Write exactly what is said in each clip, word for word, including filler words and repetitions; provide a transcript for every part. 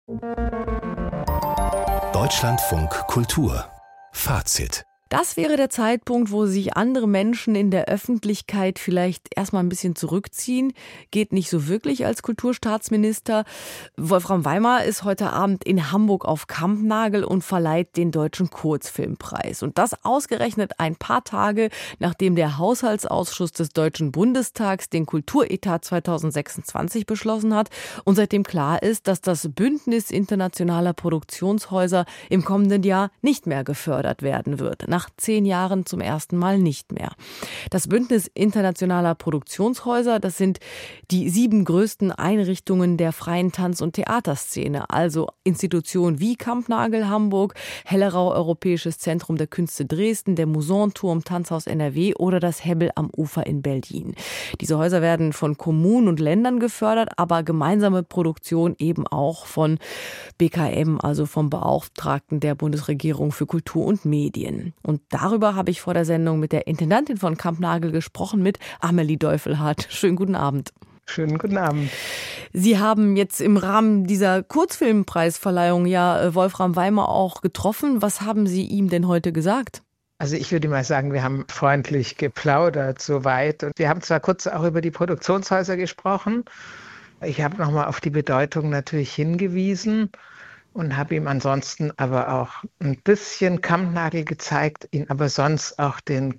Deutschlandfunk Kultur. Fazit. Das wäre der Zeitpunkt, wo sich andere Menschen in der Öffentlichkeit vielleicht erstmal ein bisschen zurückziehen. Geht nicht so wirklich als Kulturstaatsminister. Wolfram Weimar ist heute Abend in Hamburg auf Kampnagel und verleiht den Deutschen Kurzfilmpreis. Und das ausgerechnet ein paar Tage, nachdem der Haushaltsausschuss des Deutschen Bundestags den Kulturetat zweitausendsechsundzwanzig beschlossen hat und seitdem klar ist, dass das Bündnis internationaler Produktionshäuser im kommenden Jahr nicht mehr gefördert werden wird. Nach zehn Jahren zum ersten Mal nicht mehr. Das Bündnis internationaler Produktionshäuser, das sind die sieben größten Einrichtungen der freien Tanz- und Theaterszene, also Institutionen wie Kampnagel Hamburg, Hellerau Europäisches Zentrum der Künste Dresden, der Musanturm Tanzhaus N R W oder das Hebbel am Ufer in Berlin. Diese Häuser werden von Kommunen und Ländern gefördert, aber gemeinsame Produktion eben auch von B K M, also vom Beauftragten der Bundesregierung für Kultur und Medien. Und darüber habe ich vor der Sendung mit der Intendantin von Kampnagel gesprochen, mit Amelie Deufelhardt. Schönen guten Abend. Schönen guten Abend. Sie haben jetzt im Rahmen dieser Kurzfilmpreisverleihung ja Wolfram Weimar auch getroffen. Was haben Sie ihm denn heute gesagt? Also ich würde mal sagen, wir haben freundlich geplaudert soweit. Und wir haben zwar kurz auch über die Produktionshäuser gesprochen. Ich habe nochmal auf die Bedeutung natürlich hingewiesen. Und habe ihm ansonsten aber auch ein bisschen Kampnagel gezeigt, ihn aber sonst auch den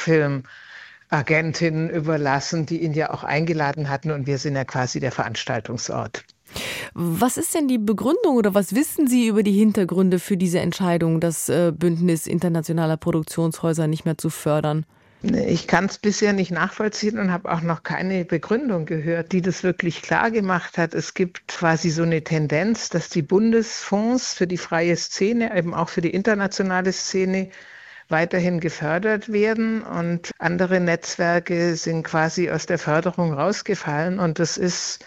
Kurzfilmagentinnen überlassen, die ihn ja auch eingeladen hatten. Und wir sind ja quasi der Veranstaltungsort. Was ist denn die Begründung oder was wissen Sie über die Hintergründe für diese Entscheidung, das Bündnis internationaler Produktionshäuser nicht mehr zu fördern? Ich kann es bisher nicht nachvollziehen und habe auch noch keine Begründung gehört, die das wirklich klar gemacht hat. Es gibt quasi so eine Tendenz, dass die Bundesfonds für die freie Szene, eben auch für die internationale Szene, weiterhin gefördert werden und andere Netzwerke sind quasi aus der Förderung rausgefallen. Und das ist,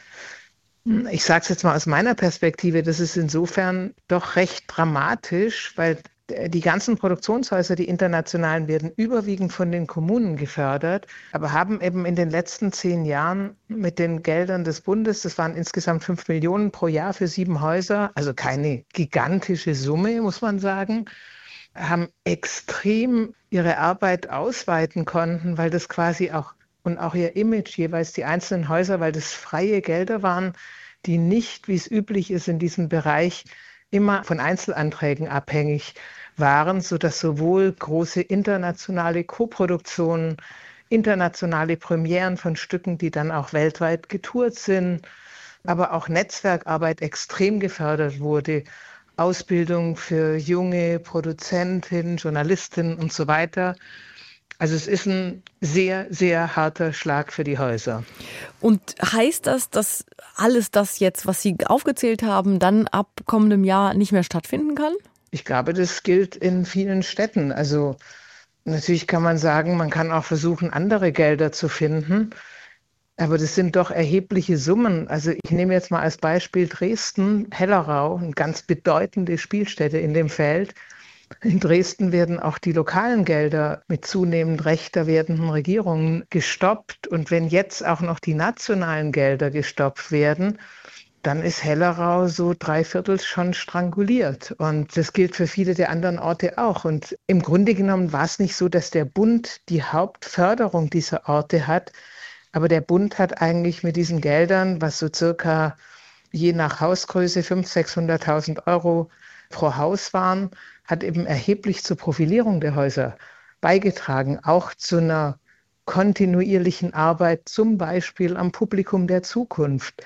ich sage es jetzt mal aus meiner Perspektive, das ist insofern doch recht dramatisch, weil die ganzen Produktionshäuser, die internationalen, werden überwiegend von den Kommunen gefördert, aber haben eben in den letzten zehn Jahren mit den Geldern des Bundes, das waren insgesamt fünf Millionen pro Jahr für sieben Häuser, also keine gigantische Summe, muss man sagen, haben extrem ihre Arbeit ausweiten konnten, weil das quasi auch, und auch ihr Image jeweils, die einzelnen Häuser, weil das freie Gelder waren, die nicht, wie es üblich ist in diesem Bereich, immer von Einzelanträgen abhängig waren, sodass sowohl große internationale Koproduktionen, internationale Premieren von Stücken, die dann auch weltweit getourt sind, aber auch Netzwerkarbeit extrem gefördert wurde, Ausbildung für junge Produzentinnen, Journalistinnen und so weiter. Also es ist ein sehr, sehr harter Schlag für die Häuser. Und heißt das, dass alles das jetzt, was Sie aufgezählt haben, dann ab kommendem Jahr nicht mehr stattfinden kann? Ich glaube, das gilt in vielen Städten. Also natürlich kann man sagen, man kann auch versuchen, andere Gelder zu finden. Aber das sind doch erhebliche Summen. Also ich nehme jetzt mal als Beispiel Dresden, Hellerau, eine ganz bedeutende Spielstätte in dem Feld. In Dresden werden auch die lokalen Gelder mit zunehmend rechter werdenden Regierungen gestoppt. Und wenn jetzt auch noch die nationalen Gelder gestoppt werden, dann ist Hellerau so drei Viertel schon stranguliert. Und das gilt für viele der anderen Orte auch. Und im Grunde genommen war es nicht so, dass der Bund die Hauptförderung dieser Orte hat. Aber der Bund hat eigentlich mit diesen Geldern, was so circa je nach Hausgröße fünfhunderttausend, sechshunderttausend Euro pro Haus waren, hat eben erheblich zur Profilierung der Häuser beigetragen, auch zu einer kontinuierlichen Arbeit, zum Beispiel am Publikum der Zukunft,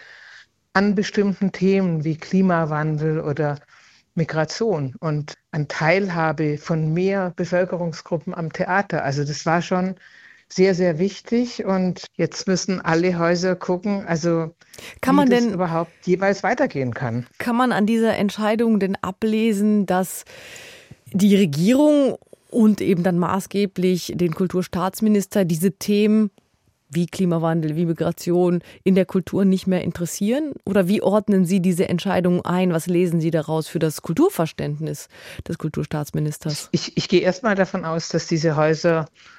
an bestimmten Themen wie Klimawandel oder Migration und an Teilhabe von mehr Bevölkerungsgruppen am Theater. Also das war schon sehr, sehr wichtig und jetzt müssen alle Häuser gucken, also kann man wie das denn überhaupt jeweils weitergehen kann. Kann man an dieser Entscheidung denn ablesen, dass die Regierung und eben dann maßgeblich den Kulturstaatsminister diese Themen wie Klimawandel, wie Migration in der Kultur nicht mehr interessieren? Oder wie ordnen Sie diese Entscheidung ein? Was lesen Sie daraus für das Kulturverständnis des Kulturstaatsministers? Ich, ich gehe erst mal davon aus, dass diese Häuser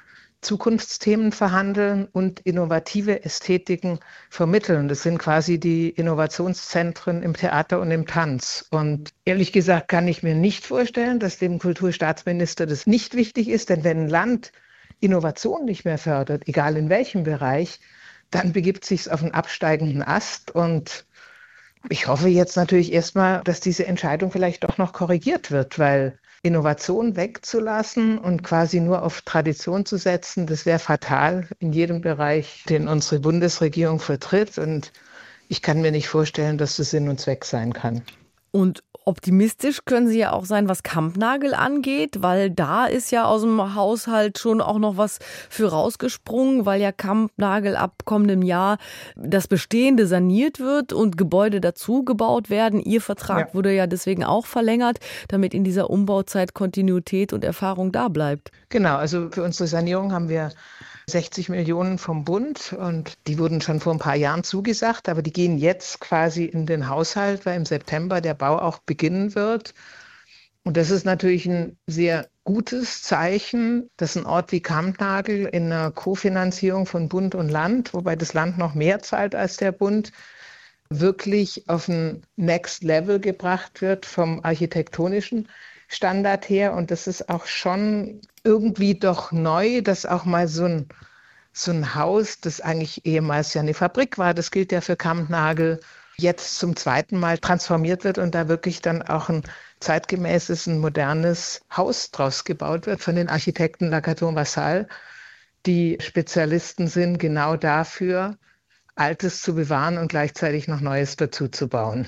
Zukunftsthemen verhandeln und innovative Ästhetiken vermitteln. Das sind quasi die Innovationszentren im Theater und im Tanz. Und ehrlich gesagt kann ich mir nicht vorstellen, dass dem Kulturstaatsminister das nicht wichtig ist, denn wenn ein Land Innovation nicht mehr fördert, egal in welchem Bereich, dann begibt es sich auf einen absteigenden Ast. Und ich hoffe jetzt natürlich erstmal, dass diese Entscheidung vielleicht doch noch korrigiert wird, weil Innovation wegzulassen und quasi nur auf Tradition zu setzen, das wäre fatal in jedem Bereich, den unsere Bundesregierung vertritt. Und ich kann mir nicht vorstellen, dass das Sinn und Zweck sein kann. Und optimistisch können Sie ja auch sein, was Kampnagel angeht, weil da ist ja aus dem Haushalt schon auch noch was für rausgesprungen, weil ja Kampnagel ab kommendem Jahr das Bestehende saniert wird und Gebäude dazu gebaut werden. Ihr Vertrag ja. wurde ja deswegen auch verlängert, damit in dieser Umbauzeit Kontinuität und Erfahrung da bleibt. Genau, also für unsere Sanierung haben wir sechzig Millionen vom Bund und die wurden schon vor ein paar Jahren zugesagt, aber die gehen jetzt quasi in den Haushalt, weil im September der Bau auch beginnen wird. Und das ist natürlich ein sehr gutes Zeichen, dass ein Ort wie Kampnagel in einer Kofinanzierung von Bund und Land, wobei das Land noch mehr zahlt als der Bund, wirklich auf ein Next Level gebracht wird vom architektonischen Standard her. Und das ist auch schon irgendwie doch neu, dass auch mal so ein, so ein Haus, das eigentlich ehemals ja eine Fabrik war, das gilt ja für Kampnagel, jetzt zum zweiten Mal transformiert wird und da wirklich dann auch ein zeitgemäßes, ein modernes Haus draus gebaut wird von den Architekten Lacaton Vassal, die Spezialisten sind genau dafür, Altes zu bewahren und gleichzeitig noch Neues dazu zu bauen.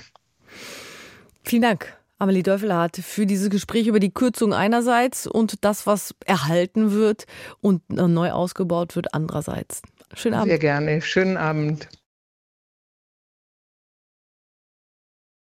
Vielen Dank, Amelie Deufelhardt, für dieses Gespräch über die Kürzung einerseits und das, was erhalten wird und neu ausgebaut wird andererseits. Schönen Abend. Sehr gerne. Schönen Abend.